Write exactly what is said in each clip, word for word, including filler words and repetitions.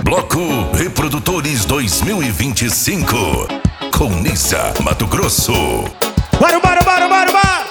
Bloco Reprodutores dois mil e vinte e cinco, com Nissa, Mato Grosso. Bora, bora, bora, bora, bora!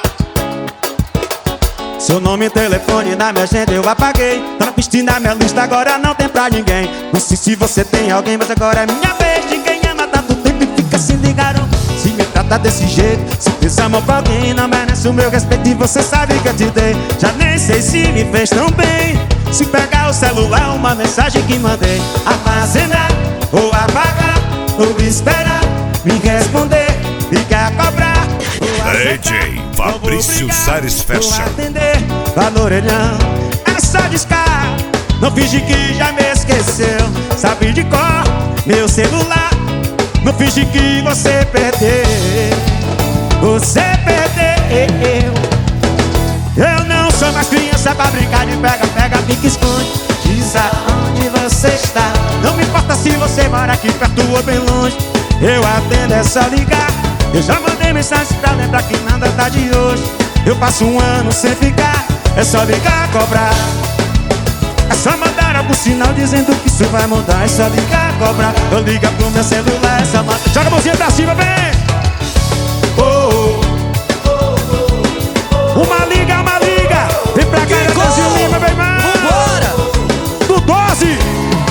Seu nome e telefone na minha agenda eu apaguei. Tá na pista na minha lista, agora não tem pra ninguém. Não sei se você tem alguém, mas agora é minha vez. Ninguém ama tanto tempo e fica sem ligar. Se me trata desse jeito, se fez amor pra alguém, não merece o meu respeito e você sabe que eu te dei. Já nem sei se me fez tão bem. Se pegar o celular, uma mensagem que mandei, armazenar ou apagar, ou esperar, me responder, ligar, cobrar, D J Fabrício Sares Fashion. atender, lá no orelhão, é só discar. Não finge que já me esqueceu. Sabe de cor meu celular. Não finge que você perdeu. Você perdeu. Eu não sou mais criança pra brincar de pega, pega, pique, esconde. Diz aonde você está. Não me importa se você mora aqui perto ou bem longe. Eu atendo, é só ligar. Eu já mandei mensagem pra lembrar que nada tá de hoje. Eu passo um ano sem ficar. É só ligar, cobrar. É só mandar algum sinal dizendo que isso vai mudar. É só ligar, cobrar. Eu ligo pro meu celular. É só mandar. Joga a mãozinha pra cima, vem! Oh, oh, oh, oh. Uma liga, uma liga. Vem pra cá, Brasil Lima, vem mais. Vambora! Do doze.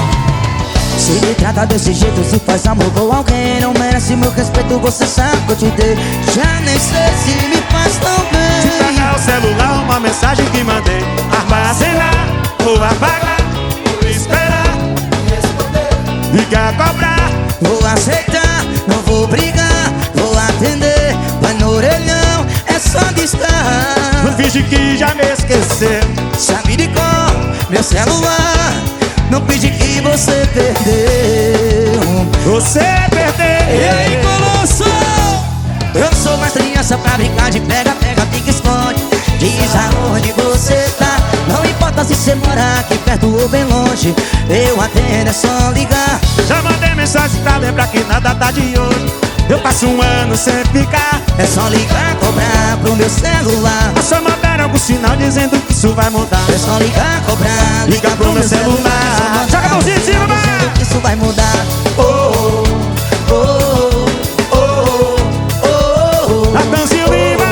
Se me trata desse jeito, se faz amor com alguém, não merece meu respeito, você sabe que eu te dei. Já nem sei se me faz tão Se bem. pegar o celular, uma mensagem que mandei, armazenar ou apagar, ou esperar, responder, ligar, cobrar. Vou aceitar, não vou brigar, vou atender, vai no orelhão, é só discar. Não finge que já me esqueceu. Sabe de cor, meu celular, não finge que você perdeu. Você perdeu. E aí, Colosso? Eu sou mais criança pra brincar de pega, pega, pique, esconde. Diz aonde você tá. Não importa se você mora aqui perto ou bem longe. Eu atendo, é só ligar. Já mandei mensagem pra lembrar que nada tá de hoje. Eu passo um ano sem ficar. É só ligar, cobrar pro meu celular. É só mandar algum sinal dizendo que isso vai mudar. É só ligar, cobrar, Liga pro meu celular. Joga a mãozinha em cima, vai! dizendo que isso vai mudar. Oh, oh, oh, oh, oh, oh, oh. Natanzinho Lima.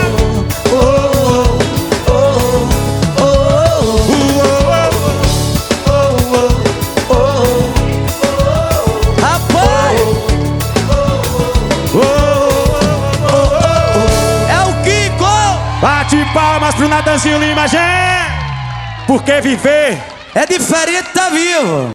Bate palmas pro Natanzinho Lima, gente! Porque viver É diferente, tá vivo.